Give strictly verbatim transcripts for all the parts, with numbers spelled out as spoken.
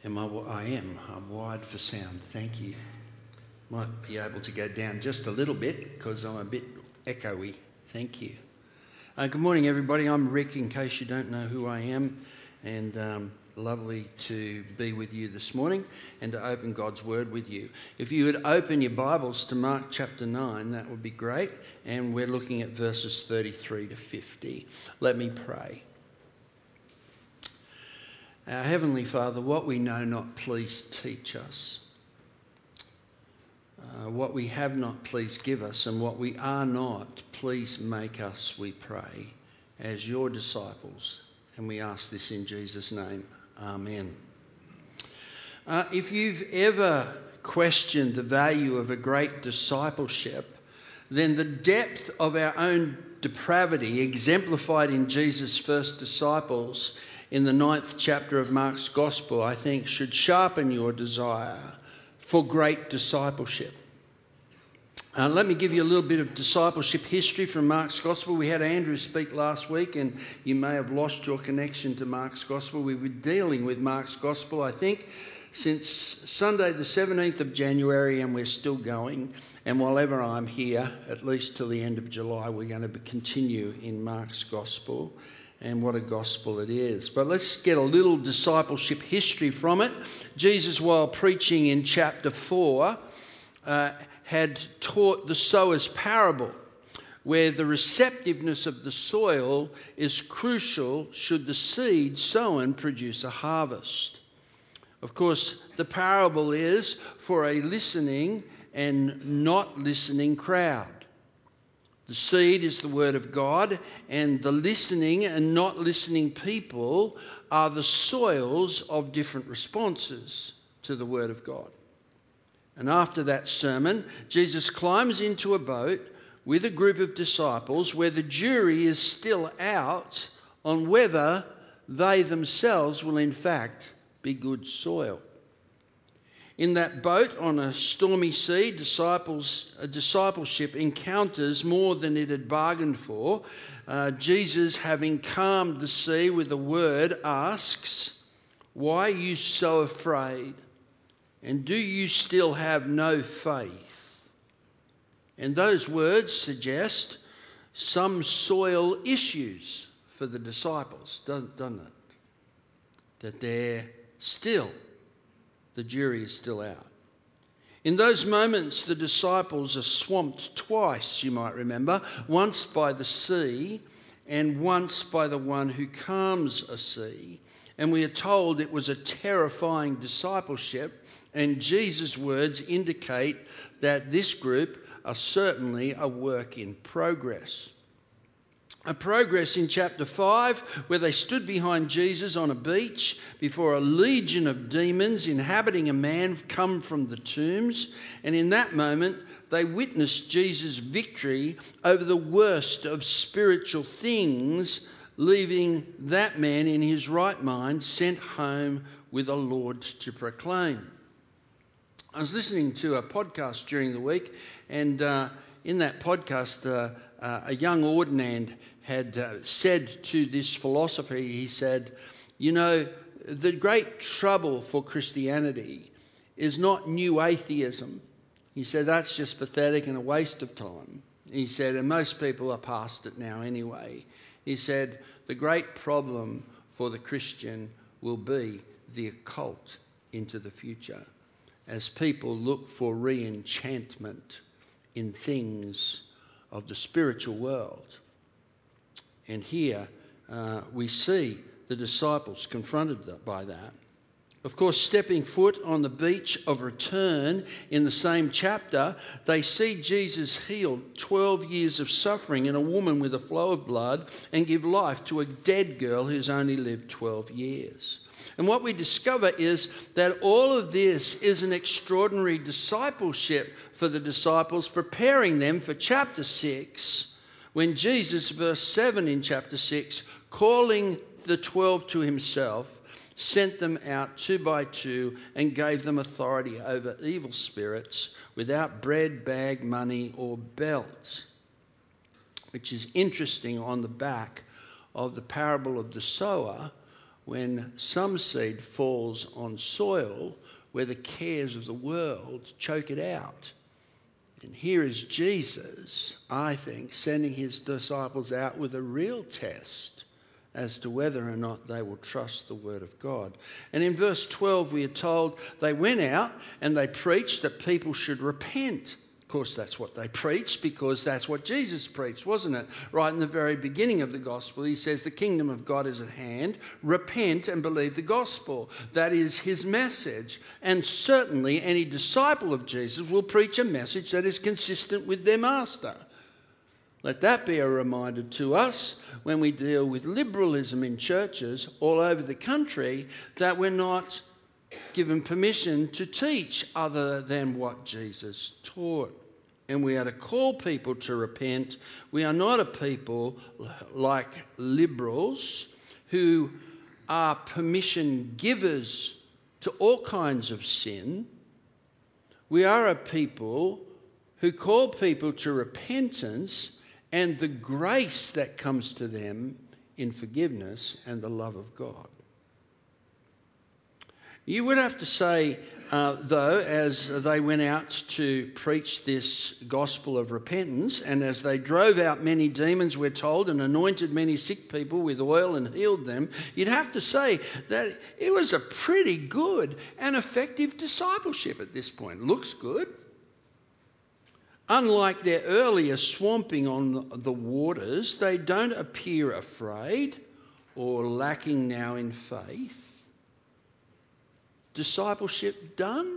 Am I, I am. I'm wired for sound. Thank you. Might be able to go down just a little bit because I'm a bit echoey. Thank you. Uh, good morning, everybody. I'm Rick, in case you don't know who I am, and um, lovely to be with you this morning and to open God's Word with you. If you would open your Bibles to Mark chapter nine, that would be great, and we're looking at verses thirty-three to fifty. Let me pray. Our Heavenly Father, what we know not, please teach us. Uh, what we have not, please give us. And what we are not, please make us, we pray, as your disciples. And we ask this in Jesus' name. Amen. Uh, if you've ever questioned the value of a great discipleship, then the depth of our own depravity, exemplified in Jesus' first disciples, in the ninth chapter of Mark's Gospel, I think, should sharpen your desire for great discipleship. Uh, let me give you a little bit of discipleship history from Mark's Gospel. We had Andrew speak last week, and you may have lost your connection to Mark's Gospel. We've been dealing with Mark's Gospel, I think, since Sunday the seventeenth of January, and we're still going. And while ever I'm here, at least till the end of July, we're going to continue in Mark's Gospel. And what a gospel it is. But let's get a little discipleship history from it. Jesus, while preaching in chapter four, uh, had taught the sower's parable, where the receptiveness of the soil is crucial should the seed sown produce a harvest. Of course, the parable is for a listening and not listening crowd. The seed is the word of God, and the listening and not listening people are the soils of different responses to the word of God. And after that sermon, Jesus climbs into a boat with a group of disciples where the jury is still out on whether they themselves will in fact be good soil. In that boat on a stormy sea, disciples, a discipleship encounters more than it had bargained for. Uh, Jesus, having calmed the sea with a word, asks, "Why are you so afraid? And do you still have no faith?" And those words suggest some soil issues for the disciples, doesn't, doesn't it? That they're still The jury is still out. In those moments, the disciples are swamped twice, you might remember, once by the sea and once by the one who calms a sea. And we are told it was a terrifying discipleship, and Jesus' words indicate that this group are certainly a work in progress. A progress in chapter five, where they stood behind Jesus on a beach before a legion of demons inhabiting a man come from the tombs. And in that moment, they witnessed Jesus' victory over the worst of spiritual things, leaving that man in his right mind sent home with a Lord to proclaim. I was listening to a podcast during the week, and uh, in that podcast, uh, uh, a young ordinand had uh, said to this philosopher, he said, you know, the great trouble for Christianity is not new atheism. He said, that's just pathetic and a waste of time. He said, and most people are past it now anyway. He said, the great problem for the Christian will be the occult into the future, as people look for re-enchantment in things of the spiritual world. And here uh, we see the disciples confronted by that. Of course, stepping foot on the beach of return in the same chapter, they see Jesus heal twelve years of suffering in a woman with a flow of blood and give life to a dead girl who's only lived twelve years. And what we discover is that all of this is an extraordinary discipleship for the disciples, preparing them for chapter six, when Jesus, verse seven in chapter six, calling the twelve to himself, sent them out two by two and gave them authority over evil spirits without bread, bag, money, or belt. Which is interesting on the back of the parable of the sower, when some seed falls on soil where the cares of the world choke it out. And here is Jesus, I think, sending his disciples out with a real test as to whether or not they will trust the word of God. And in verse twelve, we are told they went out and they preached that people should repent. Of course, that's what they preached because that's what Jesus preached, wasn't it? Right in the very beginning of the gospel, he says the kingdom of God is at hand. Repent and believe the gospel. That is his message. And certainly any disciple of Jesus will preach a message that is consistent with their master. Let that be a reminder to us when we deal with liberalism in churches all over the country that we're not given permission to teach other than what Jesus taught. And we are to call people to repent. We are not a people like liberals who are permission givers to all kinds of sin. We are a people who call people to repentance and the grace that comes to them in forgiveness and the love of God. You would have to say, uh, though, as they went out to preach this gospel of repentance, and as they drove out many demons, we're told, and anointed many sick people with oil and healed them, you'd have to say that it was a pretty good and effective discipleship at this point. Looks good. Unlike their earlier swamping on the waters, they don't appear afraid or lacking now in faith. Discipleship done?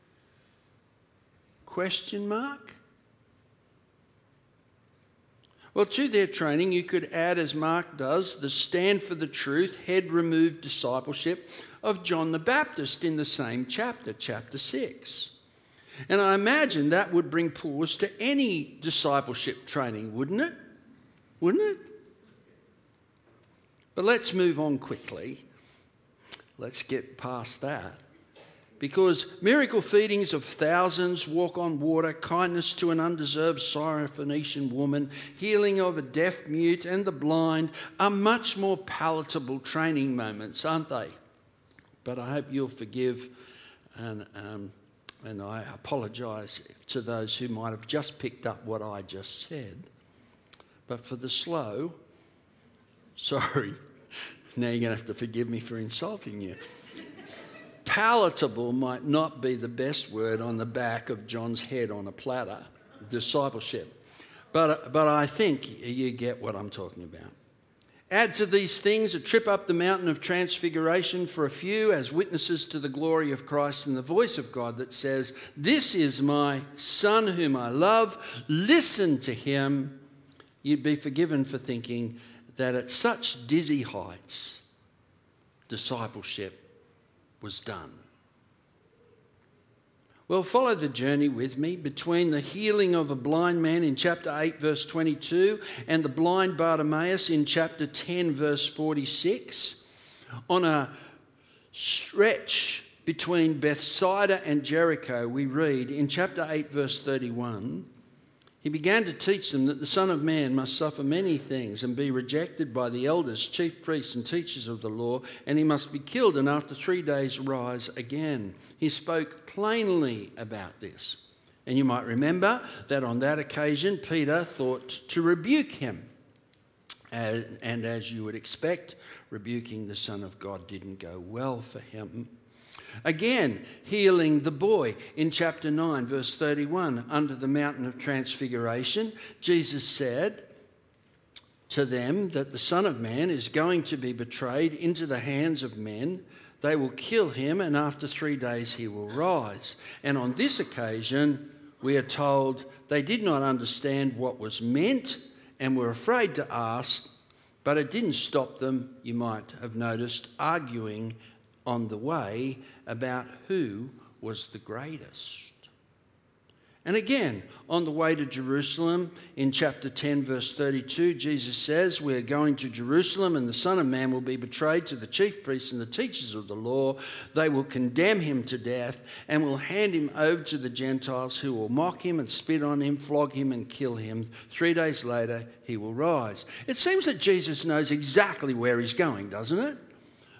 Question mark. Well, to their training, you could add, as Mark does, the stand for the truth, head removed discipleship of John the Baptist in the same chapter, chapter six. And I imagine that would bring pause to any discipleship training, wouldn't it? Wouldn't it? But let's move on quickly. Let's get past that. Because miracle feedings of thousands, walk on water, kindness to an undeserved Syrophoenician woman, healing of a deaf mute and the blind are much more palatable training moments, aren't they? But I hope you'll forgive and um, and I apologise to those who might have just picked up what I just said. But for the slow, sorry, now you're going to have to forgive me for insulting you. Palatable might not be the best word on the back of John's head on a platter, discipleship. But, but I think you get what I'm talking about. Add to these things a trip up the mountain of transfiguration for a few as witnesses to the glory of Christ and the voice of God that says, "This is my Son whom I love, listen to him." You'd be forgiven for thinking that at such dizzy heights, discipleship was done. Well, follow the journey with me between the healing of a blind man in chapter eight, verse twenty-two, and the blind Bartimaeus in chapter ten, verse forty-six. On a stretch between Bethsaida and Jericho, we read in chapter eight, verse thirty-one, he began to teach them that the Son of Man must suffer many things and be rejected by the elders, chief priests and teachers of the law, and he must be killed and after three days rise again. He spoke plainly about this. And you might remember that on that occasion, Peter thought to rebuke him. And, and as you would expect, rebuking the Son of God didn't go well for him. Again, healing the boy in chapter nine, verse thirty-one, under the mountain of transfiguration, Jesus said to them that the Son of Man is going to be betrayed into the hands of men. They will kill him, and after three days he will rise. And on this occasion, we are told they did not understand what was meant and were afraid to ask, but it didn't stop them, you might have noticed, arguing on the way about who was the greatest. And again, on the way to Jerusalem, in chapter ten, verse thirty-two, Jesus says, "We are going to Jerusalem, and the Son of Man will be betrayed to the chief priests and the teachers of the law. They will condemn him to death and will hand him over to the Gentiles, who will mock him and spit on him, flog him and kill him. Three days later, he will rise." It seems that Jesus knows exactly where he's going, doesn't it?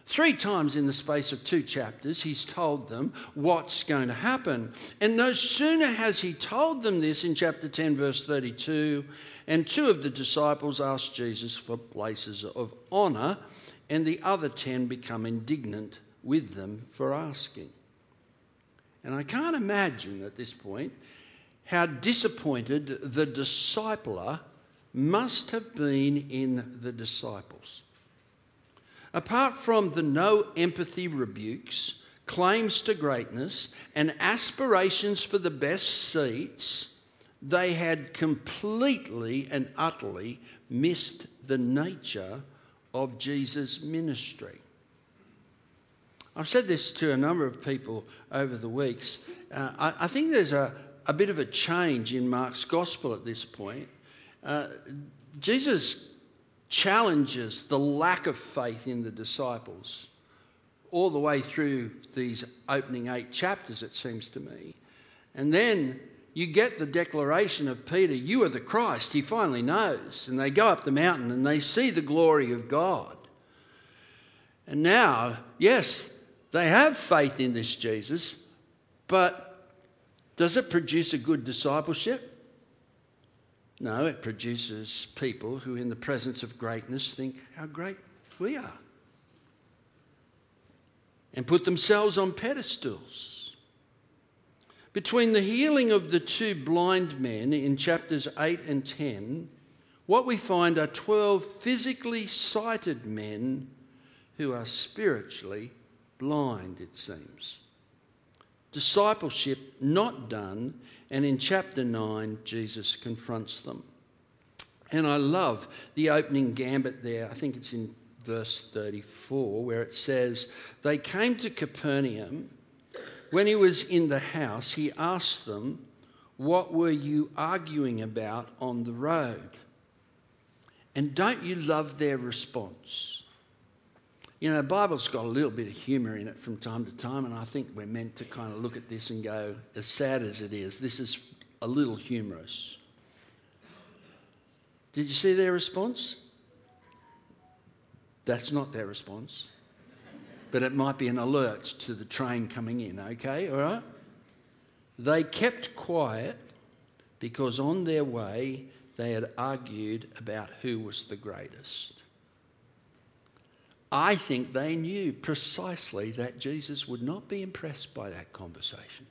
Three times in the space of two chapters, he's told them what's going to happen. And no sooner has he told them this in chapter ten, verse thirty-two, and two of the disciples ask Jesus for places of honour, and the other ten become indignant with them for asking. And I can't imagine at this point how disappointed the discipler must have been in the disciples. Apart from the no empathy rebukes, claims to greatness, and aspirations for the best seats, they had completely and utterly missed the nature of Jesus' ministry. I've said this to a number of people over the weeks. Uh, I, I think there's a, a bit of a change in Mark's gospel at this point. Uh, Jesus challenges the lack of faith in the disciples all the way through these opening eight chapters, it seems to me. And then you get the declaration of Peter, you are the Christ. He finally knows. And they go up the mountain and they see the glory of God. And now, yes, they have faith in this Jesus, but does it produce a good discipleship? No, it produces people who in the presence of greatness think how great we are and put themselves on pedestals. Between the healing of the two blind men in chapters eight and ten, what we find are twelve physically sighted men who are spiritually blind, it seems. Discipleship not done. And in chapter nine, Jesus confronts them. And I love the opening gambit there. I think it's in verse thirty-four, where it says, they came to Capernaum. When he was in the house, he asked them, what were you arguing about on the road? And don't you love their response? You know, the Bible's got a little bit of humour in it from time to time, and I think we're meant to kind of look at this and go, as sad as it is, this is a little humorous. Did you see their response? That's not their response. But it might be an alert to the train coming in, okay? All right? They kept quiet because on their way they had argued about who was the greatest. I think they knew precisely that Jesus would not be impressed by that conversation.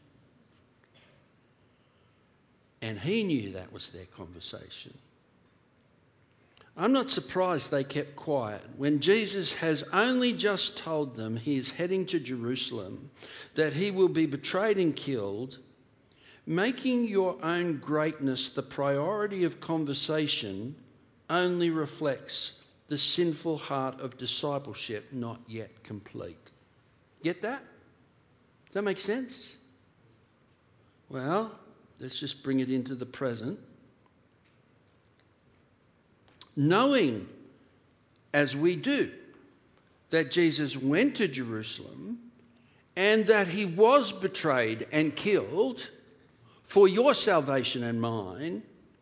And he knew that was their conversation. I'm not surprised they kept quiet when Jesus has only just told them he is heading to Jerusalem, that he will be betrayed and killed. Making your own greatness the priority of conversation only reflects the sinful heart of discipleship not yet complete. Get that? Does that make sense? Well, let's just bring it into the present. Knowing, as we do, that Jesus went to Jerusalem and that he was betrayed and killed for your salvation and mine,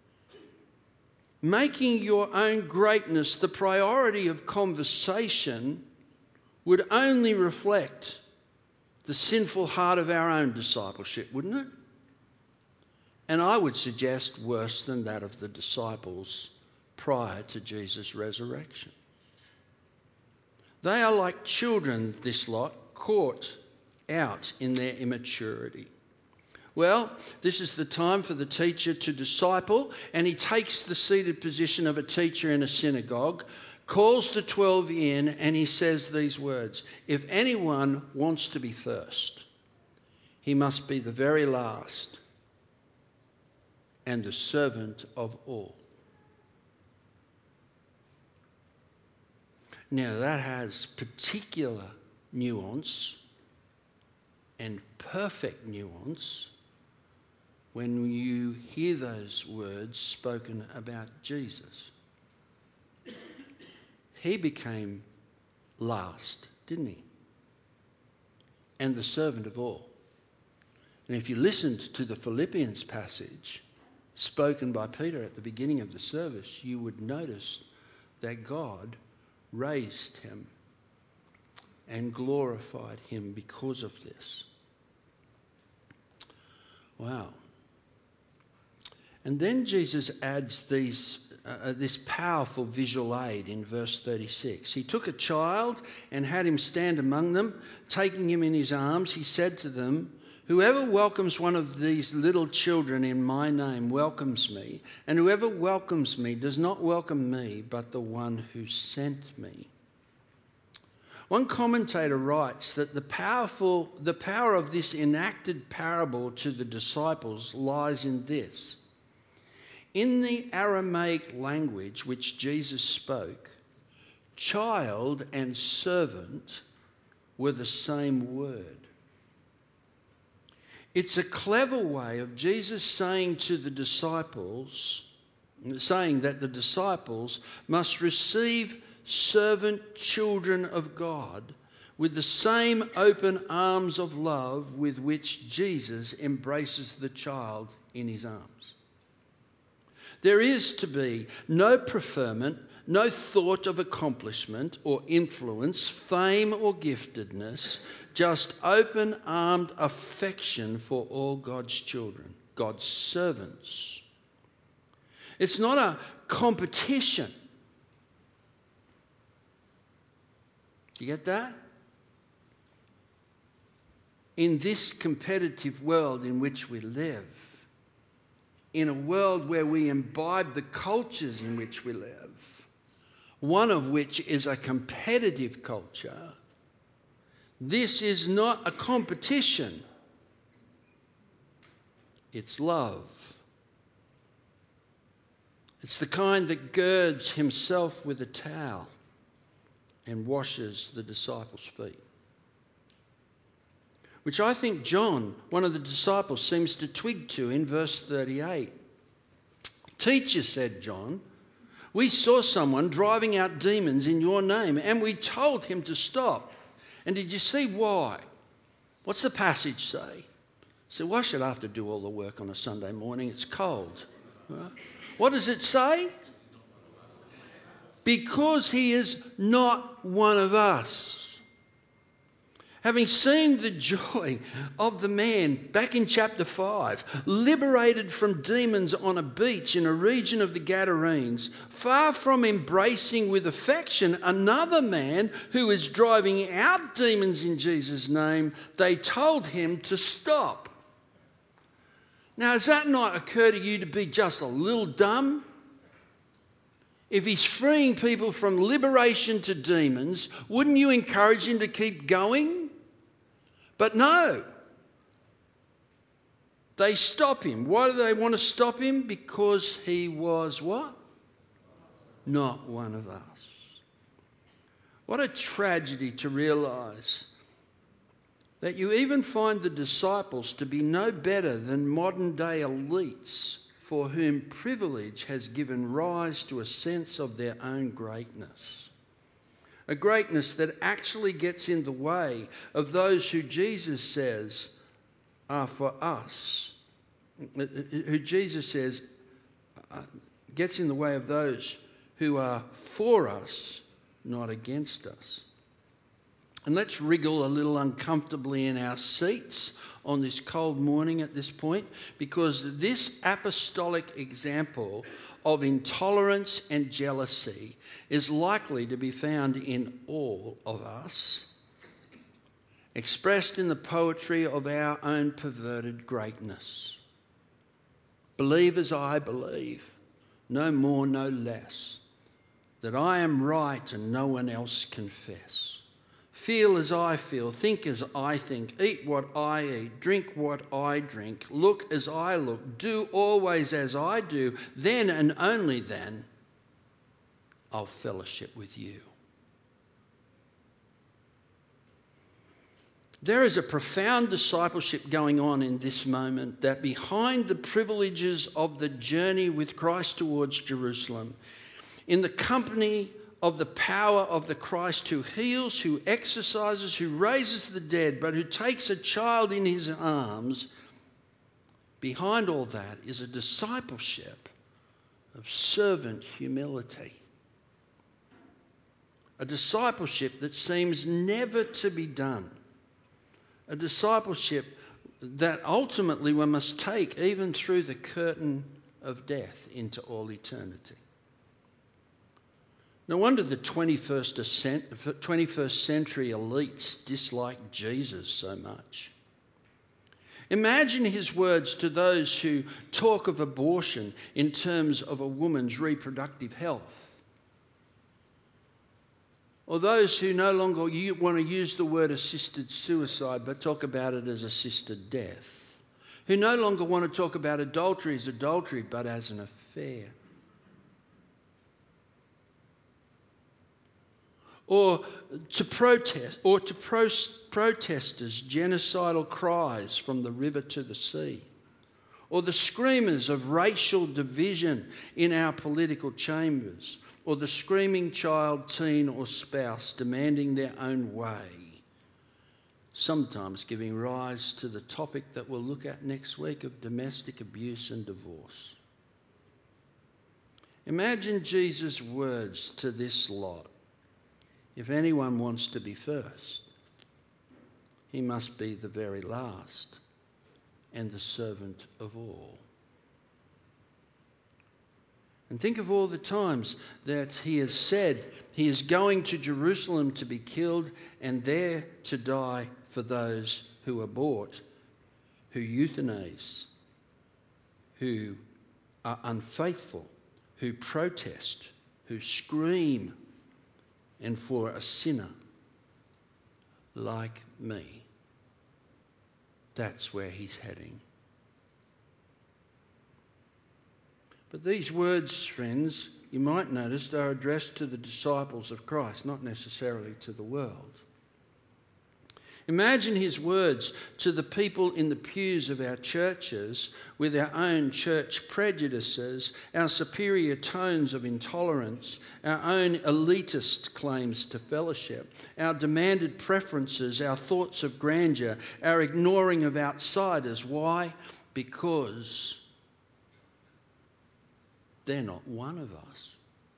making your own greatness the priority of conversation would only reflect the sinful heart of our own discipleship, wouldn't it? And I would suggest worse than that of the disciples prior to Jesus' resurrection. They are like children, this lot, caught out in their immaturity. Well, this is the time for the teacher to disciple, and he takes the seated position of a teacher in a synagogue, calls the twelve in, and he says these words, if anyone wants to be first, he must be the very last and the servant of all. Now that has particular nuance and perfect nuance when you hear those words spoken about Jesus. He became last, didn't he? And the servant of all. And if you listened to the Philippians passage spoken by Peter at the beginning of the service, you would notice that God raised him and glorified him because of this. Wow. And then Jesus adds these, uh, this powerful visual aid in verse thirty-six. He took a child and had him stand among them. Taking him in his arms, he said to them, "Whoever welcomes one of these little children in my name welcomes me, and whoever welcomes me does not welcome me, but the one who sent me." One commentator writes that the powerful, the power of this enacted parable to the disciples lies in this. In the Aramaic language which Jesus spoke, child and servant were the same word. It's a clever way of Jesus saying to the disciples, saying that the disciples must receive servant children of God with the same open arms of love with which Jesus embraces the child in his arms. There is to be no preferment, no thought of accomplishment or influence, fame or giftedness, just open-armed affection for all God's children, God's servants. It's not a competition. Do you get that? In this competitive world in which we live, in a world where we imbibe the cultures in which we live, one of which is a competitive culture, this is not a competition. It's love. It's the kind that girds himself with a towel and washes the disciples' feet. Which I think John, one of the disciples, seems to twig to in verse thirty-eight. "Teacher," said John, "we saw someone driving out demons in your name, and we told him to stop. And did you see why?" What's the passage say? So why should I have to do all the work on a Sunday morning? It's cold. Right? What does it say? Because he is not one of us. Having seen the joy of the man back in chapter five, liberated from demons on a beach in a region of the Gadarenes, far from embracing with affection another man who is driving out demons in Jesus' name, they told him to stop. Now, does that not occur to you to be just a little dumb? If he's freeing people from liberation to demons, wouldn't you encourage him to keep going? But no. They stop him. Why do they want to stop him? Because he was what? Not one of us. What a tragedy to realise that you even find the disciples to be no better than modern day elites for whom privilege has given rise to a sense of their own greatness. A greatness that actually gets in the way of those who Jesus says are for us. Who Jesus says gets in the way of those who are for us, not against us. And let's wriggle a little uncomfortably in our seats on this cold morning at this point, because this apostolic example of intolerance and jealousy is likely to be found in all of us, expressed in the poetry of our own perverted greatness. Believe as I believe, no more, no less, that I am right and no one else confess. Feel as I feel, think as I think, eat what I eat, drink what I drink, look as I look, do always as I do, then and only then I'll fellowship with you. There is a profound discipleship going on in this moment, that behind the privileges of the journey with Christ towards Jerusalem, in the company of the power of the Christ who heals, who exercises, who raises the dead, but who takes a child in his arms, behind all that is a discipleship of servant humility. A a discipleship that seems never to be done, a discipleship that ultimately we must take even through the curtain of death into all eternity. No wonder the twenty-first century elites dislike Jesus so much. Imagine his words to those who talk of abortion in terms of a woman's reproductive health, or those who no longer want to use the word assisted suicide but talk about it as assisted death, who no longer want to talk about adultery as adultery but as an affair. Or to protest, or to pro- protesters' genocidal cries from the river to the sea, or the screamers of racial division in our political chambers, or the screaming child, teen or spouse demanding their own way, sometimes giving rise to the topic that we'll look at next week of domestic abuse and divorce. Imagine Jesus' words to this lot. If anyone wants to be first, he must be the very last and the servant of all. And think of all the times that he has said he is going to Jerusalem to be killed and there to die for those who abort, who euthanize, who are unfaithful, who protest, who scream, and for a sinner like me. That's where he's heading. But these words, friends, you might notice, are addressed to the disciples of Christ, not necessarily to the world. Imagine his words to the people in the pews of our churches with our own church prejudices, our superior tones of intolerance, our own elitist claims to fellowship, our demanded preferences, our thoughts of grandeur, our ignoring of outsiders. Why? Because they're not one of us.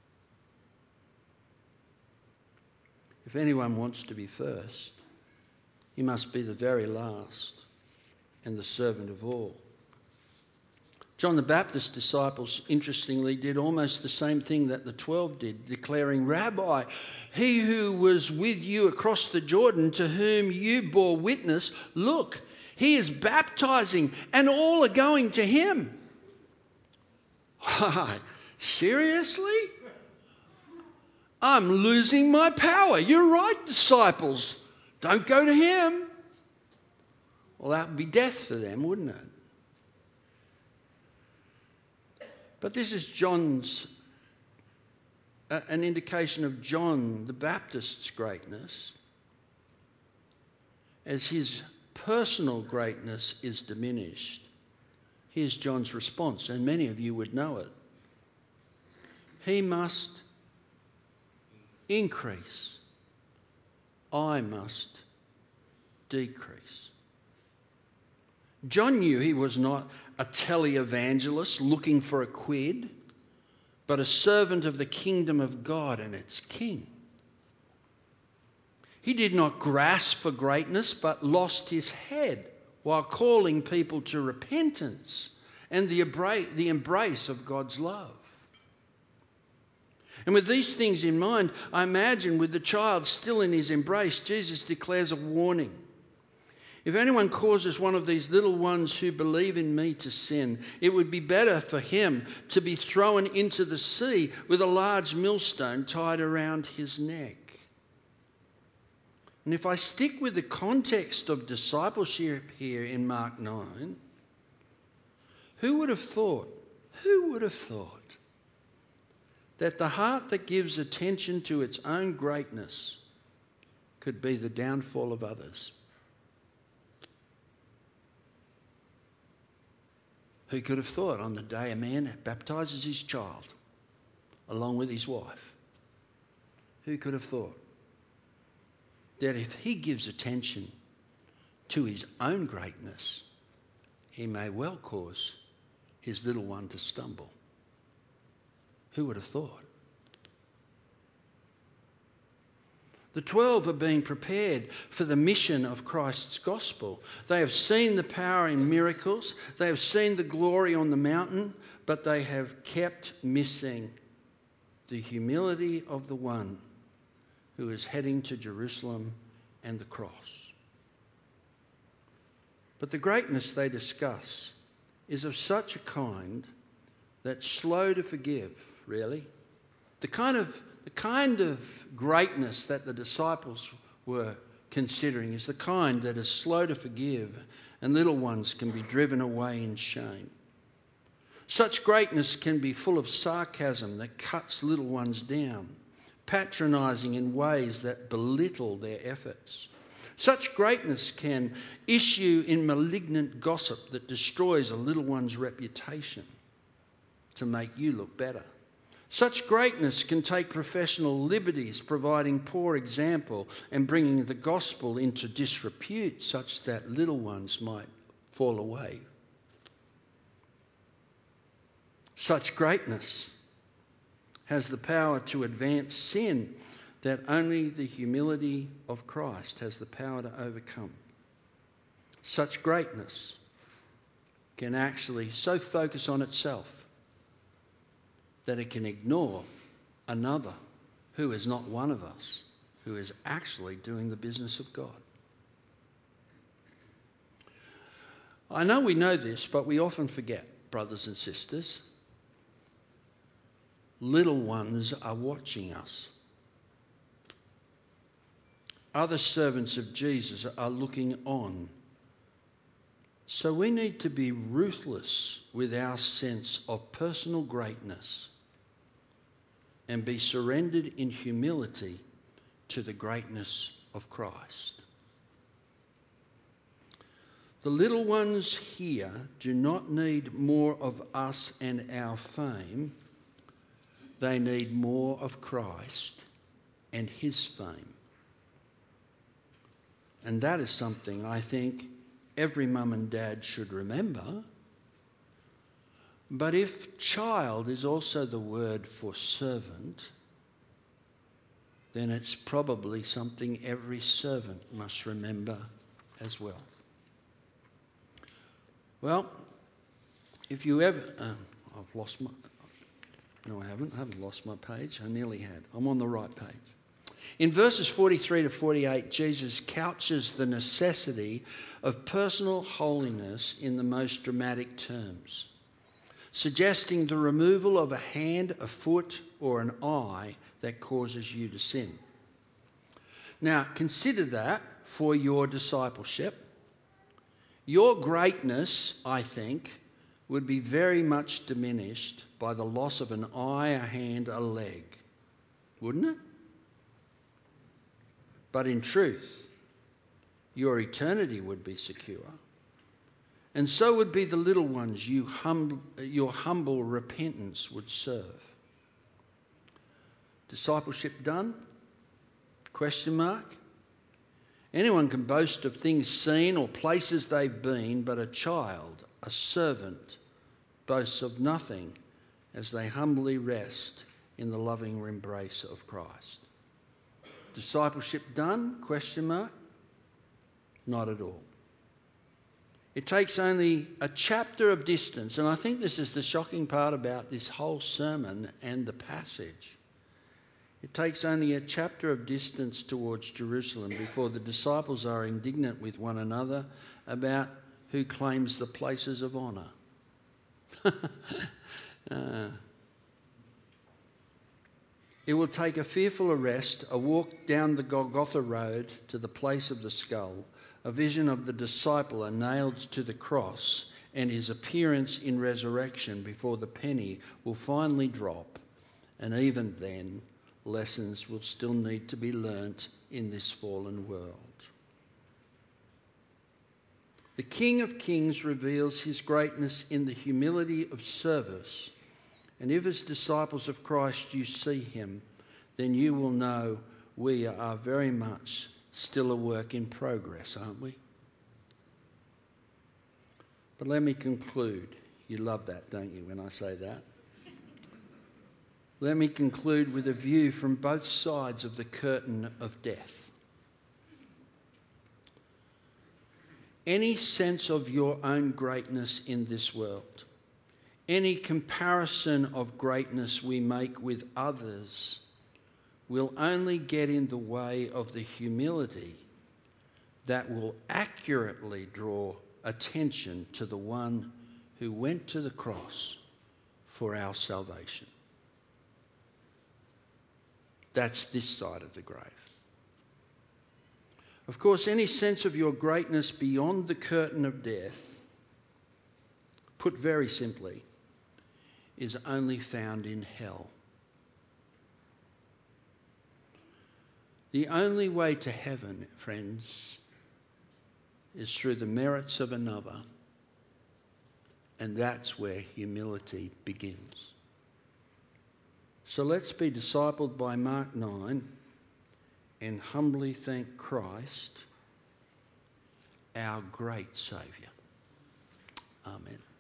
If anyone wants to be first, he must be the very last and the servant of all. John the Baptist's disciples, interestingly, did almost the same thing that the twelve did, declaring, "Rabbi, he who was with you across the Jordan, to whom you bore witness, look, he is baptizing and all are going to him." Why, seriously? I'm losing my power. You're right, disciples. Don't go to him. Well, that would be death for them, wouldn't it? But this is John's, uh, an indication of John the Baptist's greatness, as his personal greatness is diminished. Here's John's response, and many of you would know it. He must increase. I must decrease. John knew he was not a televangelist looking for a quid, but a servant of the kingdom of God and its king. He did not grasp for greatness, but lost his head while calling people to repentance and the embrace of God's love. And with these things in mind, I imagine with the child still in his embrace, Jesus declares a warning. If anyone causes one of these little ones who believe in me to sin, it would be better for him to be thrown into the sea with a large millstone tied around his neck. And if I stick with the context of discipleship here in Mark nine, who would have thought, who would have thought that the heart that gives attention to its own greatness could be the downfall of others? Who could have thought on the day a man baptises his child along with his wife? Who could have thought that if he gives attention to his own greatness, he may well cause his little one to stumble? Who would have thought? The twelve are being prepared for the mission of Christ's gospel. They have seen the power in miracles. They have seen the glory on the mountain, but they have kept missing the humility of the one who is heading to Jerusalem and the cross. But the greatness they discuss is of such a kind that's slow to forgive, really. The kind of, the kind of greatness that the disciples were considering is the kind that is slow to forgive, and little ones can be driven away in shame. Such greatness can be full of sarcasm that cuts little ones down, patronising in ways that belittle their efforts. Such greatness can issue in malignant gossip that destroys a little one's reputation to make you look better. Such greatness can take professional liberties, providing poor example and bringing the gospel into disrepute such that little ones might fall away. Such greatness has the power to advance sin that only the humility of Christ has the power to overcome. Such greatness can actually so focus on itself that it can ignore another who is not one of us, who is actually doing the business of God. I know we know this, but we often forget, brothers and sisters. Little ones are watching us. Other servants of Jesus are looking on. So we need to be ruthless with our sense of personal greatness and be surrendered in humility to the greatness of Christ. The little ones here do not need more of us and our fame. They need more of Christ and his fame. And that is something I think every mum and dad should remember. But if child is also the word for servant, then it's probably something every servant must remember as well. Well, if you ever... Um, I've lost my... No, I haven't. I haven't lost my page. I nearly had. I'm on the right page. In verses forty-three to forty-eight, Jesus couches the necessity of personal holiness in the most dramatic terms, suggesting the removal of a hand, a foot, or an eye that causes you to sin. Now, consider that for your discipleship. Your greatness, I think, would be very much diminished by the loss of an eye, a hand, a leg, wouldn't it? But in truth, your eternity would be secure. And so would be the little ones you hum- your humble repentance would serve. Discipleship done? Question mark. Anyone can boast of things seen or places they've been, but a child, a servant, boasts of nothing as they humbly rest in the loving embrace of Christ. Discipleship done? Question mark. Not at all. It takes only a chapter of distance, and I think this is the shocking part about this whole sermon and the passage. It takes only a chapter of distance towards Jerusalem before the disciples are indignant with one another about who claims the places of honour. uh, It will take a fearful arrest, a walk down the Golgotha road to the place of the skull, a vision of the disciple nailed to the cross, and his appearance in resurrection before the penny will finally drop. And even then, lessons will still need to be learnt in this fallen world. The King of Kings reveals his greatness in the humility of service. And if as disciples of Christ you see him, then you will know we are very much still a work in progress, aren't we? But let me conclude. You love that, don't you, when I say that? Let me conclude with a view from both sides of the curtain of death. Any sense of your own greatness in this world, any comparison of greatness we make with others, will only get in the way of the humility that will accurately draw attention to the one who went to the cross for our salvation. That's this side of the grave. Of course, any sense of your greatness beyond the curtain of death, put very simply, is only found in hell. The only way to heaven, friends, is through the merits of another, and that's where humility begins. So let's be discipled by Mark nine and humbly thank Christ, our great Saviour. Amen.